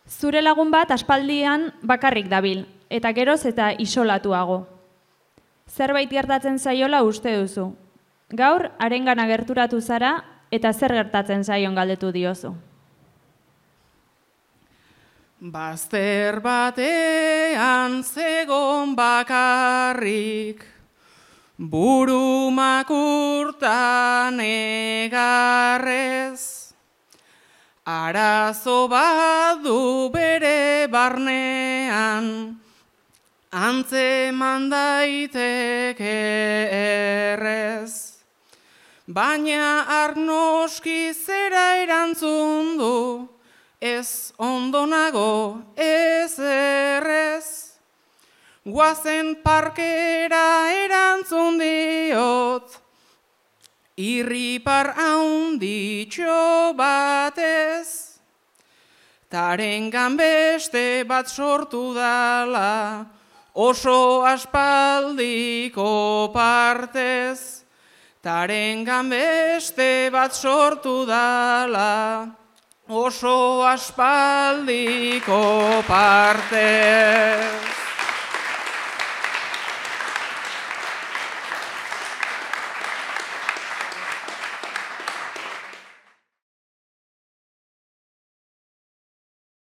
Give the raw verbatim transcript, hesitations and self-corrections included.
Zure lagun bat aspaldian bakarrik dabil, eta geroz eta isolatuago. Zerbait gertatzen zaiola uste duzu. Gaur, harengana gerturatu zara, eta zer gertatzen zaion galdetu diozu. Bazter batean zegon bakarrik, buru makurtan egarrez, arazo badu bere barnean, antzeman daiteke errez. Baina arnoski zera erantzun du, ez ondonago ez errez. Guazen parkera erantzun diot, irripar haunditxo batez, tarengan beste bat sortu dala, oso aspaldiko partez, tarengan beste bat sortu dala, oso aspaldiko partez.